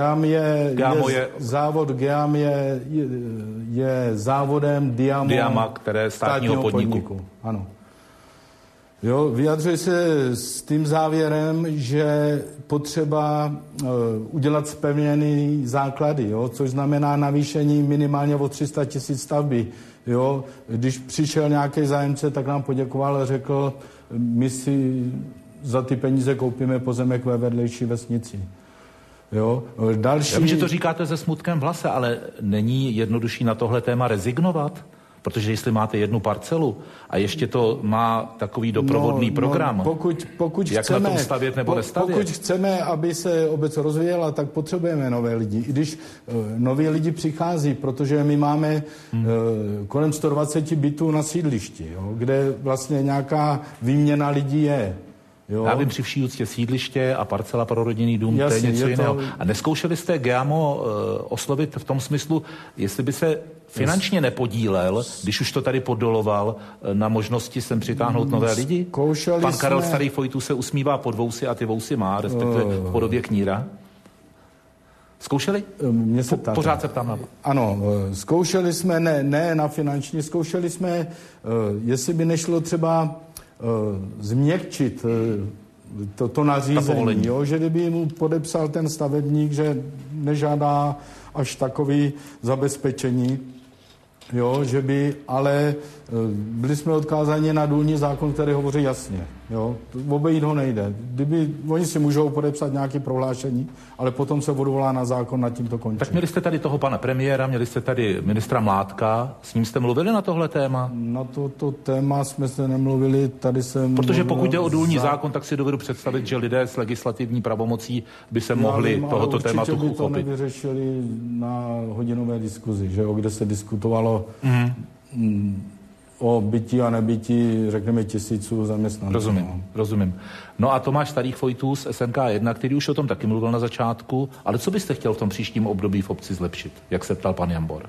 závod GEAM je závodem Diama, které státního podniku. Ano. Jo, vyjadřuje se s tím závěrem, že potřeba udělat zpevněný základy, jo, což znamená navýšení minimálně o 300 000 stavby. Jo. Když přišel nějaký zájemce, tak nám poděkoval a řekl, my si za ty peníze koupíme pozemek ve vedlejší vesnici. Jo. Další... Já vím, že to říkáte se smutkem v hlase, ale není jednodušší na tohle téma rezignovat? Protože jestli máte jednu parcelu a ještě to má takový doprovodný program, pokud jak chceme, na tom stavět nebo nestavět? Pokud chceme, aby se obec rozvíjela, tak potřebujeme nové lidi. I když noví lidi přichází, protože my máme kolem 120 bytů na sídlišti, jo, kde vlastně nějaká výměna lidí je. Jo. Já vím, při vší úctě sídliště a parcela pro rodinný dům, Jasně, to je něco jiného. to... A neskoušeli jste Geamo oslovit v tom smyslu, jestli by se finančně nepodílel, když už to tady podoloval, na možnosti sem přitáhnout nové lidi? Pan Karel Starý Fojtů se usmívá pod vousy a ty vousy má, respektive v podobě kníra. Zkoušeli? Pořád se ptám na... Ano, zkoušeli jsme, ne na finanční, zkoušeli jsme, jestli by nešlo třeba změkčit to nařízení, jo, že kdyby mu podepsal ten stavebník, že nežádá až takový zabezpečení, jo, že by, ale byli jsme odkázáni na důlní zákon, který hovoří jasně, jo, obejít ho nejde. Oni si můžou podepsat nějaké prohlášení, ale potom se odvolá na zákon, nad tím to končí. Tak měli jste tady toho pana premiéra, měli jste tady ministra Mládka, s ním jste mluvili na tohle téma? Na toto téma jsme se nemluvili, tady jsem... Protože pokud jde o důlní zákon, tak si dovedu představit, že lidé s legislativní pravomocí by se mohli tohoto tématu uchopit. Určitě by to nevyřešili na hodinové diskuzi, že jo, kde se diskutovalo o bytí a nebytí, řekneme, 1000 zaměstnanců. Rozumím. No a Tomáš Starý Fojtů z SNK1, který už o tom taky mluvil na začátku, ale co byste chtěl v tom příštím období v obci zlepšit, jak se ptal pan Jambor?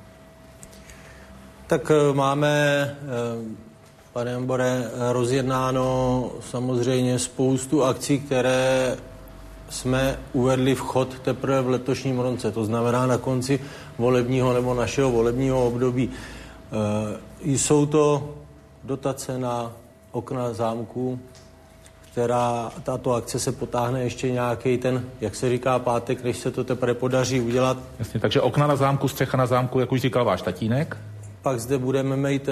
Tak máme, pane Jambore, rozjednáno samozřejmě spoustu akcí, které jsme uvedli v chod teprve v letošním roce, to znamená na konci volebního nebo našeho volebního období. Jsou to dotace na okna zámku, tato akce se potáhne ještě nějaký ten, jak se říká, pátek, než se to teprve podaří udělat. Jasně, takže okna na zámku, střecha na zámku, jak už říkal váš tatínek? Pak zde budeme mít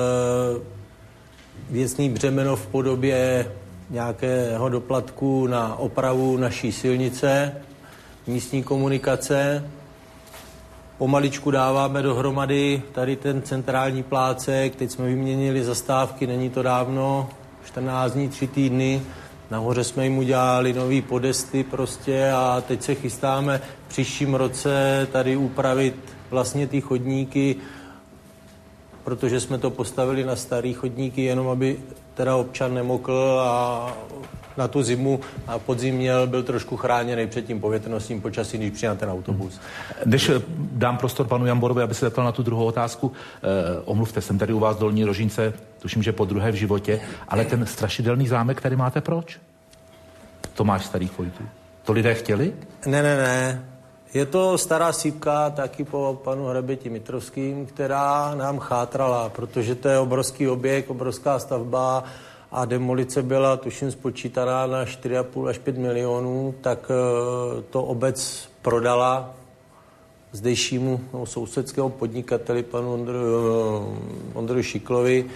věcný břemeno v podobě nějakého doplatku na opravu naší silnice, místní komunikace. Pomaličku dáváme dohromady tady ten centrální plácek, teď jsme vyměnili zastávky, není to dávno, 14 dní, 3 týdny. Nahoře jsme jim udělali nový podesty prostě a teď se chystáme v příštím roce tady upravit vlastně ty chodníky, protože jsme to postavili na starý chodníky, jenom aby teda občan nemokl a na tu zimu a podzim byl trošku chráněný před tím povětrnostním počasím, když přijde ten autobus. Než dám prostor panu Jamborovi, aby se zeptal na tu druhou otázku, omluvte, jsem tady u vás v Dolní Rožínce, tuším, že po druhé v životě, ale ten strašidelný zámek tady máte proč? Tomáš Starý Fojtů. To lidé chtěli? Ne. Je to stará sýpka, taky po panu Hrebeti Mitrovským, která nám chátrala, protože to je obrovský objekt, obrovská stavba a demolice byla, tuším, spočítaná na 4,5 až 5 milionů, tak to obec prodala zdejšímu sousedského podnikateli, panu Ondrovi Šiklovi,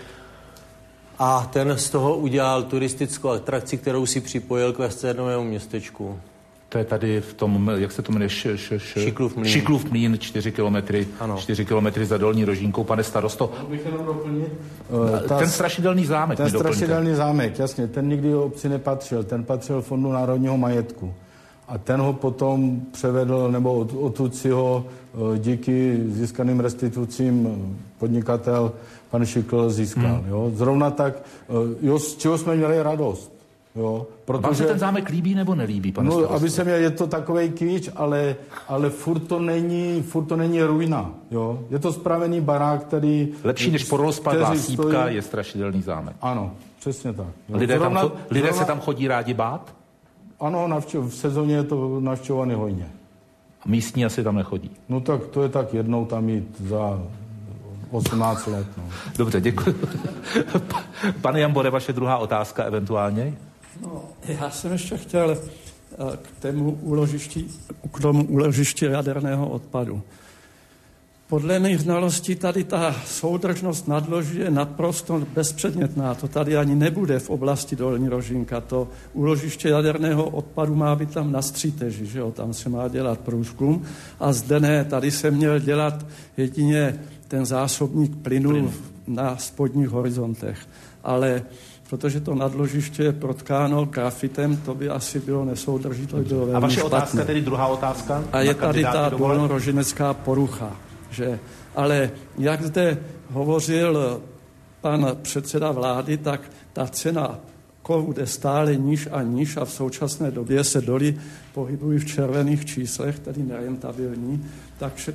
a ten z toho udělal turistickou atrakci, kterou si připojil k Westernovému městečku. To je tady v tom, jak se to jmenuje? Šiklův mlýn, 4 kilometry za Dolní Rožínkou. Pane starosto. Bych jenom doplnit. Ten strašidelný zámek. Ten strašidelný zámek, jasně, ten nikdy obci nepatřil. Ten patřil Fondu národního majetku. A ten ho potom převedl, nebo odtud si ho díky získaným restitucím podnikatel pan Šikl získal. Jo? Zrovna tak, z čeho jsme měli radost. Jo, protože... Vám se ten zámek líbí nebo nelíbí, pane starosto? Aby se měl, je to takovej kýč, ale furt to není ruina. Jo? Je to spravený barák, který... Lepší než porozpadlá sýpka je strašidelný zámek. Ano, přesně tak. Jo. Lidé se tam chodí rádi bát? Ano, v sezóně je to navštěvované hojně. A místní asi tam nechodí? No tak to je tak jednou tam jít za 18 let. No. Dobře, děkuji. Pane Jambore, vaše druhá otázka eventuálně? No, já jsem ještě chtěl k tomu úložišti jaderného odpadu. Podle mých znalostí tady ta soudržnost nadloží je naprosto bezpředmětná. To tady ani nebude v oblasti Dolní Rožínka. To úložiště jaderného odpadu má být tam na Stříteži, že jo? Tam se má dělat průzkum. A zde ne, tady se měl dělat jedině ten zásobník plynu na spodních horizontech. Ale protože to nadložiště je protkáno grafitem, to by asi bylo nesoudržitelné. A vaše otázka, tedy druhá otázka? A je tady ta dolnorožinecká porucha. Že? Ale jak zde hovořil pan předseda vlády, tak ta cena kovu jde stále níž a níž a v současné době se doly pohybují v červených číslech, tedy nerentabilní, takže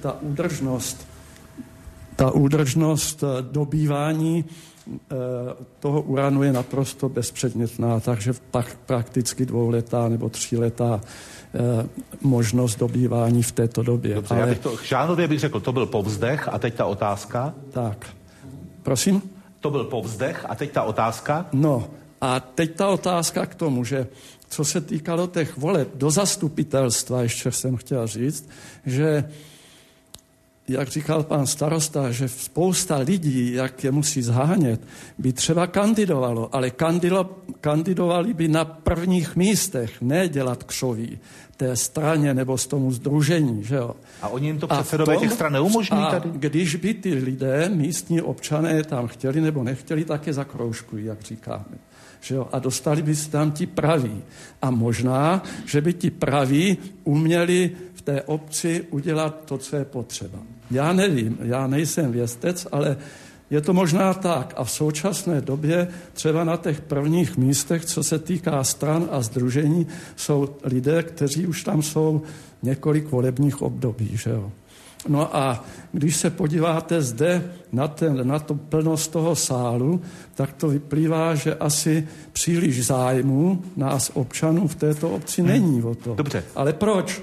ta údržnost dobývání toho uranu je naprosto bezpředmětná, takže prakticky 2letá nebo 3letá možnost dobývání v této době. Dobře, ale žánrově bych řekl, to byl povzdech a teď ta otázka. Tak, prosím? To byl povzdech a teď ta otázka. No a teď ta otázka k tomu, že co se týkalo těch voleb do zastupitelstva, ještě jsem chtěl říct, že jak říkal pan starosta, že spousta lidí, jak je musí zhánět, by třeba kandidovalo, ale kandidovali by na prvních místech, ne dělat křoví té straně nebo z tomu sdružení, že jo. A oni jim to předsedové těch stran neumožní tady? A když by ty lidé, místní občané tam chtěli nebo nechtěli, tak je zakroužkují, jak říkáme. Že jo? A dostali by se tam ti praví. A možná, že by ti praví uměli v té obci udělat to, co je potřeba. Já nevím, já nejsem věstec, ale je to možná tak. A v současné době třeba na těch prvních místech, co se týká stran a sdružení, jsou lidé, kteří už tam jsou několik volebních období. Že jo? No a když se podíváte zde na to plnost toho sálu, tak to vyplývá, že asi příliš zájmu nás občanů v této obci není o to. Dobře. Ale proč?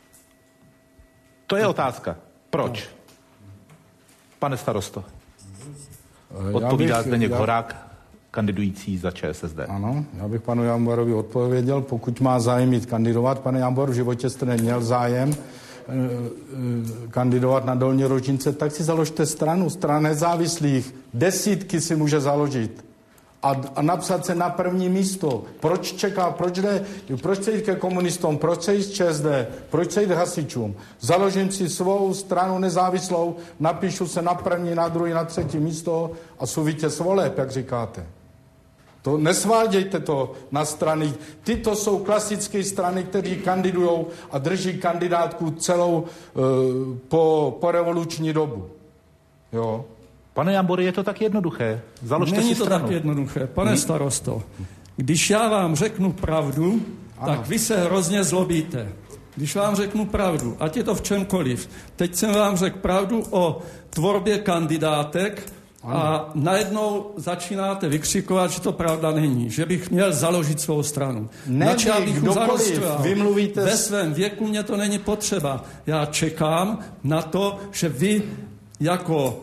To je otázka. Proč? Pane starosto. Odpovídá Zdeněk Horák, kandidující za ČSSD. Ano, já bych panu Jamborovi odpověděl, pokud má zájem jít kandidovat. Pane Jambor, v životě jste neměl zájem kandidovat na Dolní Rožínce, tak si založte stranu nezávislých. Desítky si může založit. A napsat se na první místo. Proč čeká, proč se jít ke komunistům, proč se jít z ČSD, proč se jít hasičům. Založím si svou stranu nezávislou, napíšu se na první, na druhý, na třetí místo a jsou vítěz voleb, jak říkáte. To nesvádějte to na strany. Tyto jsou klasické strany, které kandidují a drží kandidátku celou po revoluční dobu. Jo. Pane Jambore, je to tak jednoduché? Založte Není si to stranu. tak jednoduché. Pane starosto, když já vám řeknu pravdu, tak vy se hrozně zlobíte. Když vám řeknu pravdu, ať je to v čemkoliv. Teď jsem vám řekl pravdu o tvorbě kandidátek a najednou začínáte vykřikovat, že to pravda není, že bych měl založit svou stranu. Vy mluvíte... Ve svém věku mě to není potřeba. Já čekám na to, že vy jako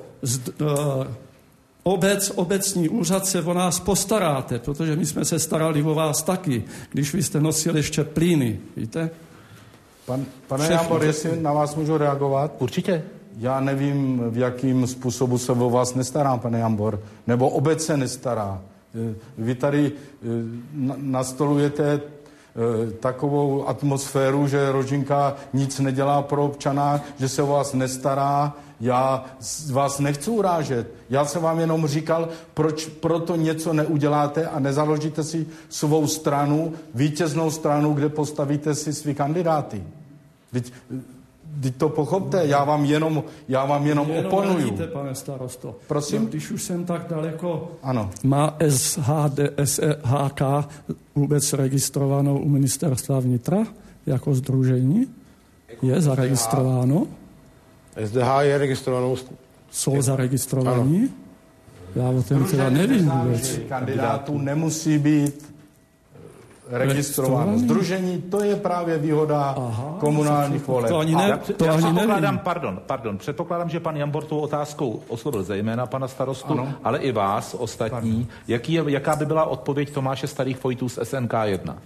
obecní úřad se o nás postaráte, protože my jsme se starali o vás taky, když vy jste nosili ještě plíny, víte? Pane Jambor, jestli na vás můžu reagovat? Určitě. Já nevím, v jakým způsobu se o vás nestará, pane Jambor, nebo obec se nestará. Vy tady nastolujete takovou atmosféru, že Rožínka nic nedělá pro občana, že se o vás nestará. Já vás nechci urážet. Já jsem vám jenom říkal, proč proto něco neuděláte a nezaložíte si svou stranu, vítěznou stranu, kde postavíte si svý kandidáty. Teď to pochopte, já vám jenom oponuju. Radíte, pane starosto. Prosím? No, když už jsem tak daleko, ano. Má SHK vůbec registrovanou u ministerstva vnitra jako sdružení? Je zaregistrováno? SDH je registrovanou. Jsou zaregistrovaní? Já o tom teda nevím vůbec. Kandidátů nemusí být registrováno sdružení, to je právě výhoda komunálních voleb. Předpokládám, že pan Jambor tou otázkou oslovil zejména pana starostu, ano, ale i vás, ostatní. Jaká by byla odpověď Tomáše Starých Vojtů z SNK 1?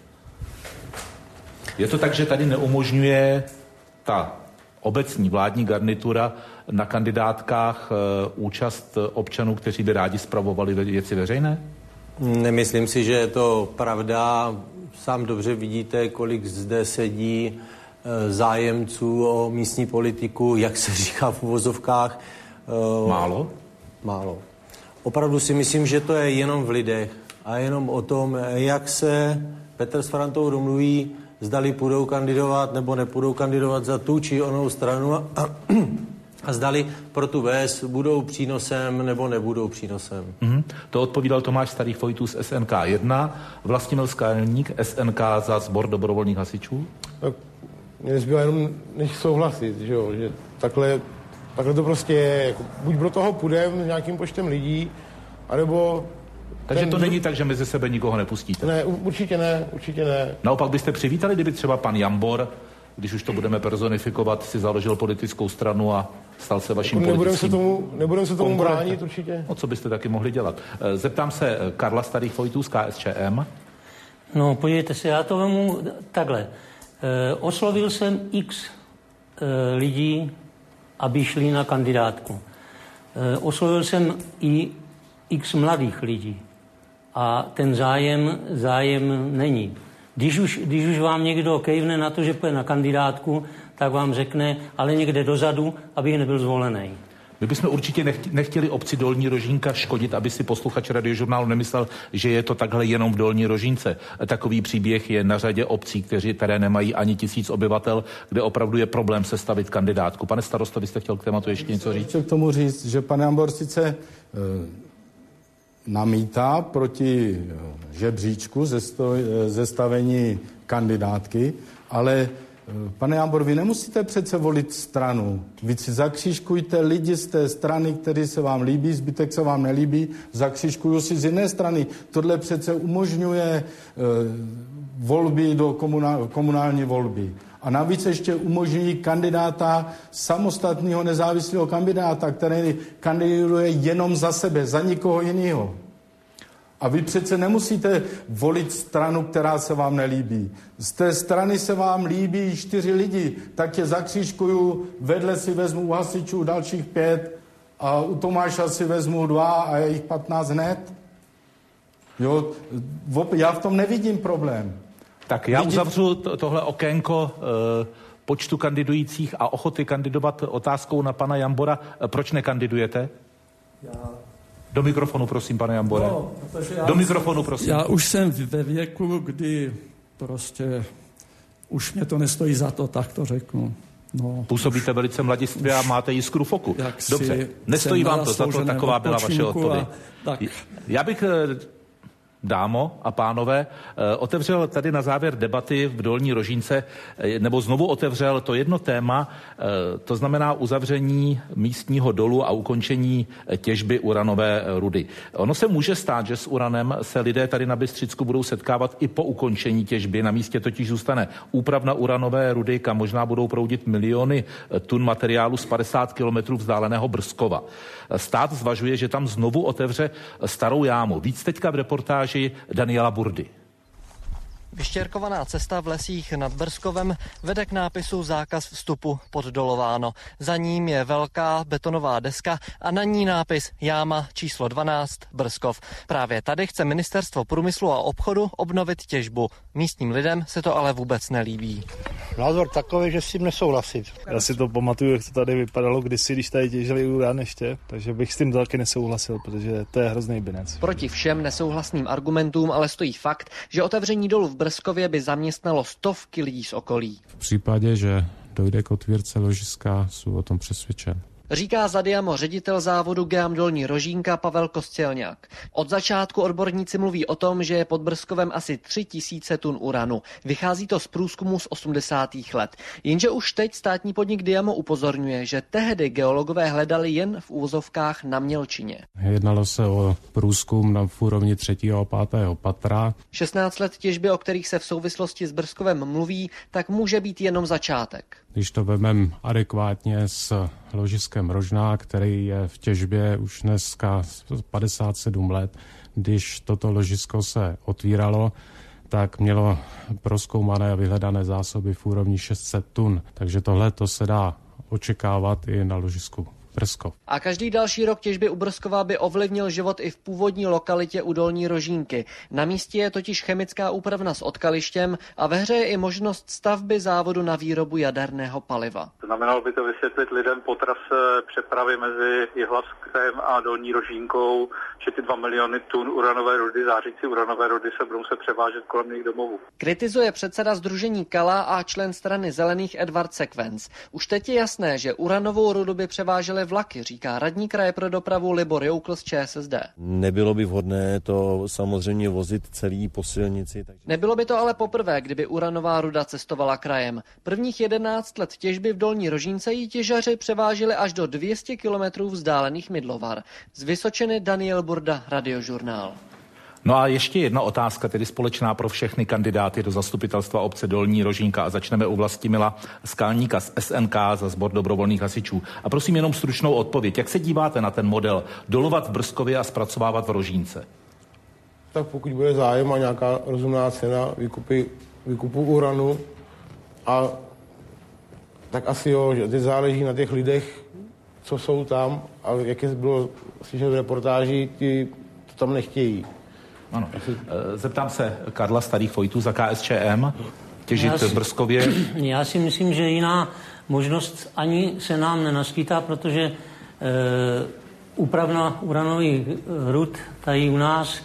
Je to tak, že tady neumožňuje ta obecní vládní garnitura na kandidátkách účast občanů, kteří by rádi spravovali věci veřejné? Nemyslím si, že je to pravda. Sám dobře vidíte, kolik zde sedí zájemců o místní politiku, jak se říká v uvozovkách. Málo? Málo. Opravdu si myslím, že to je jenom v lidech a jenom o tom, jak se Petr s Frantou domluví, zdali půjdou kandidovat nebo nepůjdou kandidovat za tu či onou stranu a zdali pro tu ves budou přínosem nebo nebudou přínosem. To odpovídal Tomáš Starých Vojtů z SNK 1, Vlastimil Skalník, SNK za Sbor dobrovolných hasičů. Tak mě nezbývá jenom než souhlasit, že takhle to prostě je. Jako, buď pro toho půjdem s nějakým počtem lidí, anebo... Takže to není tak, že mezi sebe nikoho nepustíte? Ne, určitě ne. Naopak byste přivítali, kdyby třeba pan Jambor, když už to budeme personifikovat, si založil politickou stranu a stal se vaším politickým... Nebudeme se tomu bránit určitě. O co byste taky mohli dělat? Zeptám se Karla Starých Vojtů z KSČM. No, podívejte se, já to vemu takhle. Oslovil jsem x lidí, aby šli na kandidátku. Oslovil jsem i x mladých lidí. A ten zájem není. Když už vám někdo kejvne na to, že půjde na kandidátku, tak vám řekne, ale někde dozadu, abych nebyl zvolený. My bychom určitě nechtěli obci Dolní Rožínka škodit, aby si posluchač Radiožurnálu nemyslel, že je to takhle jenom v Dolní Rožínce. Takový příběh je na řadě obcí, které nemají ani 1000 obyvatel, kde opravdu je problém sestavit kandidátku. Pane starosto, vy jste chtěl k tématu ještě něco říct? Chtěl k tomu říct, že pan Jambor sice namítá proti žebříčku zestavení kandidátky, ale pane Jambor, vy nemusíte přece volit stranu. Vy si zakřižkujte lidi z té strany, který se vám líbí, zbytek se vám nelíbí, zakřižkuju si z jiné strany. Tohle přece umožňuje volby do komunální volby. A navíc ještě umožňují kandidáta, samostatného nezávislého kandidáta, který kandiduje jenom za sebe, za nikoho jiného. A vy přece nemusíte volit stranu, která se vám nelíbí. Z té strany se vám líbí 4 lidi, tak je zakřížkuju, vedle si vezmu u hasičů dalších 5 a u Tomáša si vezmu 2 a je jich 15 hned. Jo, já v tom nevidím problém. Tak já uzavřu tohle okénko počtu kandidujících a ochoty kandidovat otázkou na pana Jambora. Proč nekandidujete? Do mikrofonu, prosím, pane Jambore. No, do mikrofonu, prosím. Já už jsem ve věku, kdy prostě už mě to nestojí za to, tak to řeknu. No. Působíte velice mladistvě a máte jiskru v oku. Dobře, nestojí vám to za to, taková byla vaše odpověď. Já bych... Dámo a pánové, otevřel tady na závěr debaty v Dolní Rožínce, nebo znovu otevřel to jedno téma, to znamená uzavření místního dolu a ukončení těžby uranové rudy. Ono se může stát, že s uranem se lidé tady na Bystřicku budou setkávat i po ukončení těžby. Na místě totiž zůstane úpravna uranové rudy, kam možná budou proudit miliony tun materiálu z 50 kilometrů vzdáleného Brzkova. Stát zvažuje, že tam znovu otevře starou jámu. Víc teďka v reportáži Daniela Burdy. Vyštěrkovaná cesta v lesích nad Brzkovem vede k nápisu zákaz vstupu poddolováno. Za ním je velká betonová deska a na ní nápis jáma číslo 12 Brzkov. Právě tady chce Ministerstvo průmyslu a obchodu obnovit těžbu. Místním lidem se to ale vůbec nelíbí. Názor takový, že s tím nesouhlasit. Já si to pamatuju, jak to tady vypadalo kdysi, když tady těžili uran ještě, takže bych s tím taky nesouhlasil, protože to je hrozný binec. Proti všem nesouhlasným argumentům ale stojí fakt, že otevření dolu v Brzkově by zaměstnalo stovky lidí z okolí. V případě, že dojde k otvírce ložiska, jsou o tom přesvědčen. Říká za Diamo ředitel závodu GEAM Dolní Rožínka Pavel Kostělňák. Od začátku odborníci mluví o tom, že je pod Brzkovem asi 3000 tun uranu. Vychází to z průzkumu z 80. let. Jenže už teď státní podnik Diamo upozorňuje, že tehdy geologové hledali jen v úvozovkách na mělčině. Jednalo se o průzkum na úrovni 3. a 5. patra. 16 let těžby, o kterých se v souvislosti s Brzkovem mluví, tak může být jenom začátek. Když to vezmeme adekvátně s ložiskem Rožná, který je v těžbě už dneska 57 let, když toto ložisko se otvíralo, tak mělo prozkoumané a vyhledané zásoby v úrovni 600 tun. Takže tohle to se dá očekávat i na ložisku Brzkov. A každý další rok těžby u Brzkova by ovlivnil život i v původní lokalitě u Dolní Rožínky. Na místě je totiž chemická úpravna s odkalištěm a ve hře je i možnost stavby závodu na výrobu jaderného paliva. Znamenalo by to vysvětlit lidem po trase přepravy mezi Jihlavskem a Dolní Rožínkou, že ty 2 miliony tun uranové rudy, zářící uranové rudy se budou převážet kolem jejich domovů. Kritizuje předseda sdružení Kala a člen strany Zelených Edvard Sekvenc. Už teď je jasné, že uranovou rudu by převážely vlaky, říká radní kraje pro dopravu Libor Joukl z ČSSD. Nebylo by vhodné to samozřejmě vozit celý po silnici. Nebylo by to ale poprvé, kdyby uranová ruda cestovala krajem. Prvních 11 let těžby v Dolní Rožínce ji těžaři převážili až do 200 kilometrů vzdálených Mydlovar. Z Vysočiny Daniel Burda, Radiožurnál. No a ještě jedna otázka, tedy společná pro všechny kandidáty do zastupitelstva obce Dolní Rožínka a začneme u Vlastimila Skalníka z SNK za sbor dobrovolných hasičů. A prosím jenom stručnou odpověď. Jak se díváte na ten model dolovat v Brzkově a zpracovávat v Rožínce? Tak pokud bude zájem a nějaká rozumná cena výkupu uranu, a tak asi jo, že teď záleží na těch lidech, co jsou tam a jak je bylo slyšet v reportáži, ti to tam nechtějí. Ano. Zeptám se Karla Starých Vojtů za KSČM. Těžit v Brzkově. Já si myslím, že jiná možnost ani se nám nenaskýtá, protože úpravna uranových rud tady u nás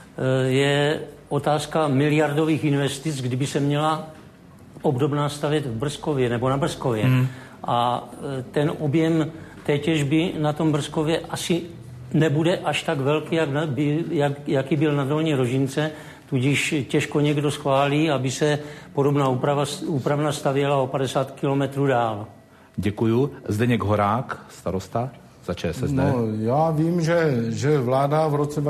je otázka miliardových investic, kdyby se měla obdobná stavět v Brzkově nebo na Brzkově. A ten objem té těžby na tom Brzkově asi nebude až tak velký, jaký byl na Dolní Rožínce, tudíž těžko někdo schválí, aby se podobná úpravna stavěla o 50 kilometrů dál. Děkuju. Zdeněk Horák, starosta za ČSSD. No, já vím, že vláda v roce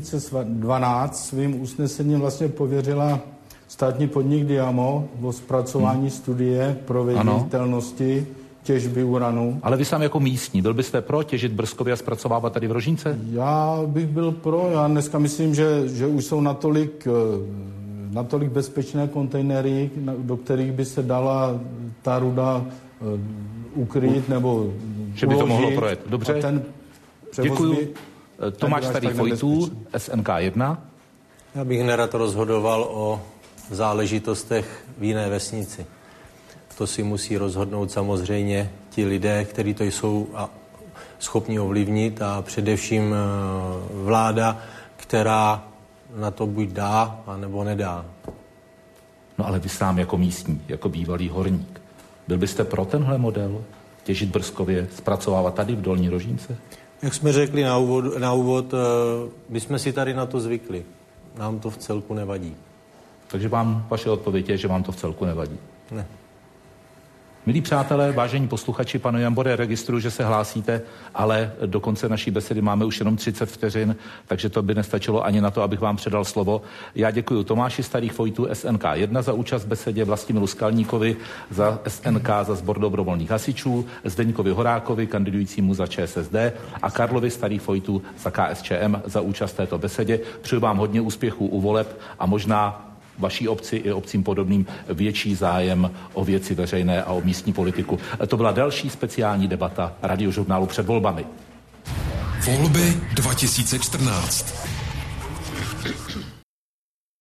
2012 svým usnesením vlastně pověřila státní podnik Diamo o zpracování studie proveditelnosti těžby uranu. Ale vy sám jako místní, byl byste pro těžit Brzkově a zpracovávat tady v Rožínce? Já bych byl pro. Já dneska myslím, že už jsou natolik bezpečné kontejnery, do kterých by se dala ta ruda ukryt nebo že by to mohlo projet. Dobře. Děkuji. Tomáš Starých Vojtů, SNK 1. Já bych nerad rozhodoval o záležitostech v jiné vesnici. To si musí rozhodnout samozřejmě ti lidé, kteří to jsou schopni ovlivnit a především vláda, která na to buď dá, anebo nedá. No ale vy sám jako místní, jako bývalý horník, byl byste pro tenhle model těžit Brzkově, zpracovávat tady v Dolní Rožínce? Jak jsme řekli na úvod, my jsme si tady na to zvykli. Nám to v celku nevadí. Takže vám vaše odpověď je, že vám to v celku nevadí? Ne. Milí přátelé, vážení posluchači, pane Jambore, registruji, že se hlásíte, ale do konce naší besedy máme už jenom 30 vteřin, takže to by nestačilo ani na to, abych vám předal slovo. Já děkuji Tomáši Starých Vojtů SNK 1 za účast v besedě, Vlastimilu Skalníkovi za SNK za sbor dobrovolných hasičů, Zdeňkovi Horákovi, kandidujícímu za ČSSD a Karlovi Starých Vojtů za KSČM za účast v této besedě. Přeju vám hodně úspěchů u voleb a možná vaší obci i obcím podobným větší zájem o věci veřejné a o místní politiku. To byla další speciální debata Radiožurnálu před volbami. Volby 2014.